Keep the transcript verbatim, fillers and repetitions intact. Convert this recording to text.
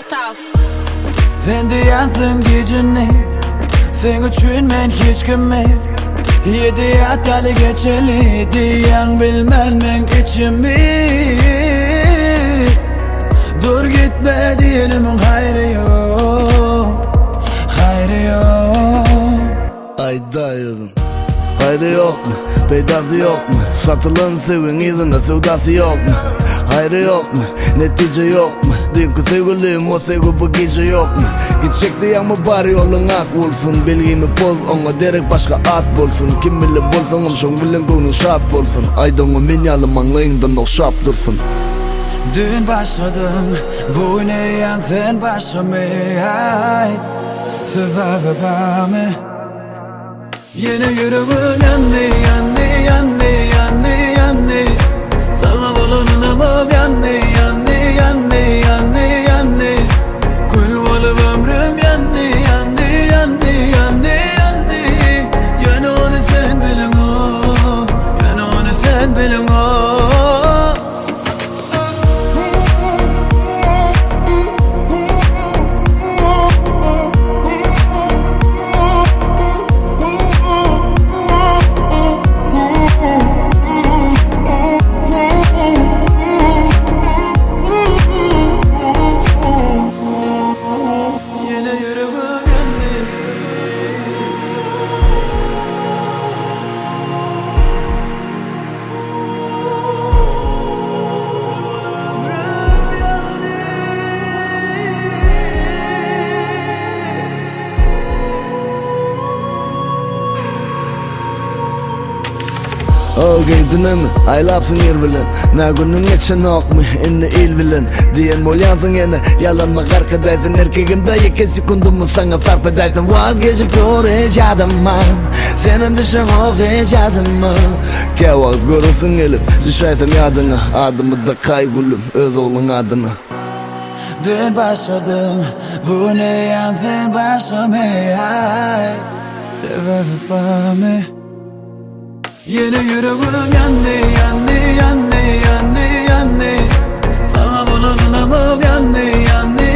Talk. Sen diyansın gücünü, sen üçün ben hiç kime. Yedi hatalı geçeli diyen bilmem ben içimi. Dur gitme diyenimin hayrı yok, hayrı yok. Ayda yazın hayrı yok mu? Peydası yok mu? Satılan sevin izinde sevdası yok mu? Hayrı yok mu? Netice yok mu? Dünkü sevgilim o sevgi bu gece yok mu? Gidecek diyen mi bari yolun ak olsun. Bilgimi boz ona derek başka at bolsun. Kim bilir bolsanım şon bilen gönlün şat bolsun. Aydanı minyalım anlayından okşap dursun. Dün başladım bu ne yan sen başlamı. Sever bana yine yüreğim yandı yandı yandı yandı yandı. Sana bulunamam yandı yandı yandı yandı yandı. Kul olup ömrüm yandı yandı yandı yandı yandı. Yani onu sen bilin o, yani onu sen bilin o. Okey dünemi aylapsın yer bilen. Na günün geçen ok mu inni il bilen. Diyen mol yansın yine yalanma karkadaysın. Erkegimde iki sekundumu sana sarf edaysın. Vazgeçip doğru yaşadım man. Senin düşen ok yaşadım man. Kevak görürsün gelip düşaysam yadına. Adımı da kaygulum öz oğlun adına. Dün başladım bu ne yan sen başlamayı. Sever bana yine yüreğim yandı yandı yandı yandı yandı. Sana bulunamam yandı yandı